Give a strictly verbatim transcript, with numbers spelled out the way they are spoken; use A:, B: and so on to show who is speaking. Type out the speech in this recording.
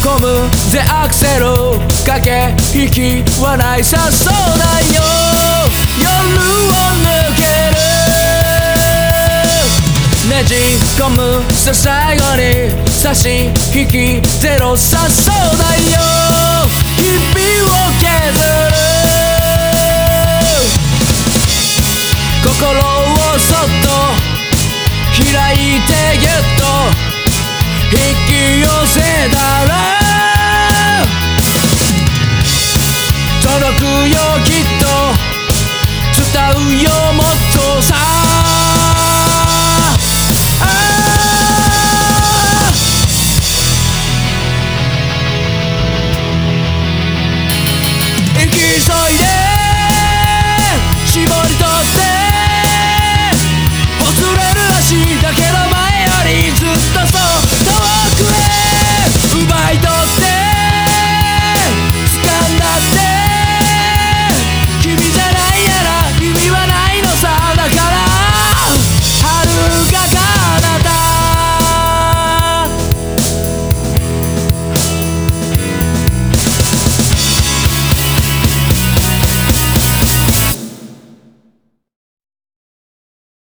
A: 込むぜアクセル駆け引きはないさそうだよ夜を抜けるねじ込むさ最後に差し引きゼロさそうだよ日々を削る心をそっと開いてギュッと引き寄せたら届くよきっと伝うよ